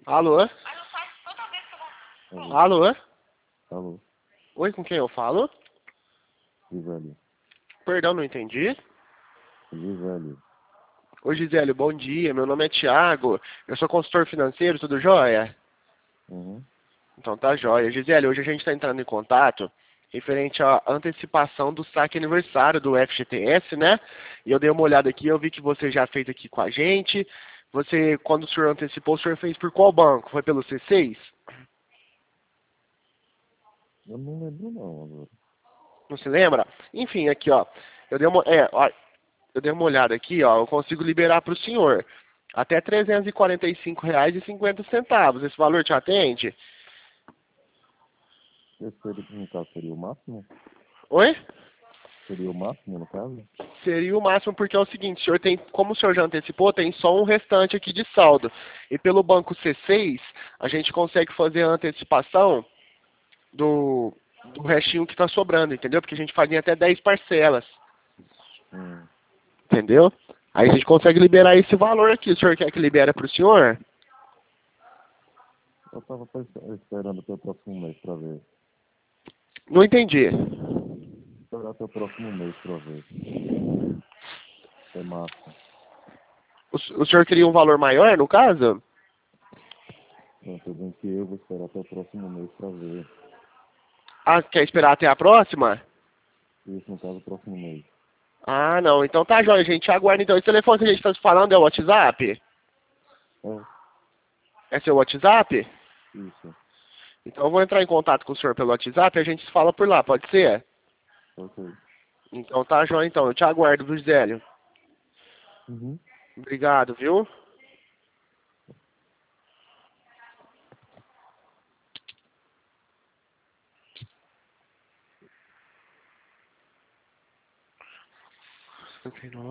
Alô? Alô? Alô? Alô? Oi, com quem eu falo? Gisele. Perdão, não entendi. Gisele. Oi, Gisele, bom dia. Meu nome é Thiago. Eu sou consultor financeiro, tudo jóia? Uhum. Então tá jóia. Gisele, hoje a gente está entrando em contato referente à antecipação do saque aniversário do FGTS, né? E eu dei uma olhada aqui, eu vi que você já fez aqui com a gente. Você, quando o senhor antecipou, o senhor fez por qual banco? Foi pelo C6? Eu não lembro não agora. Não se lembra? Enfim, aqui, ó. Eu dei uma olhada aqui, ó. Eu consigo liberar para o senhor até R$ 345,50. Esse valor te atende? Esse seria, no caso, seria o máximo? Oi? Seria o máximo, no caso? Seria o máximo porque é o seguinte, o senhor tem, como o senhor já antecipou, tem só um restante aqui de saldo. E pelo banco C6, a gente consegue fazer a antecipação do restinho que está sobrando, entendeu? Porque a gente faz em até 10 parcelas, Hum. entendeu? Aí a gente consegue liberar esse valor aqui. O senhor quer que libere para o senhor? Eu tava esperando até o próximo mês pra ver. Não entendi. Esperar até o próximo mês pra ver. É massa. O senhor queria um valor maior, no caso? Eu tô dizendo que eu vou esperar até o próximo mês pra ver. Ah, quer esperar até a próxima? Isso, no caso, o próximo mês. Ah, não. Então tá, jóia, gente. Aguarda então. Esse telefone que a gente está falando é o WhatsApp? É, É seu WhatsApp? isso. Então eu vou entrar em contato com o senhor pelo WhatsApp e a gente se fala por lá, pode ser? Ok. Então tá, jóia, então. Eu te aguardo, viu, Zélio? Uhum. Obrigado, viu?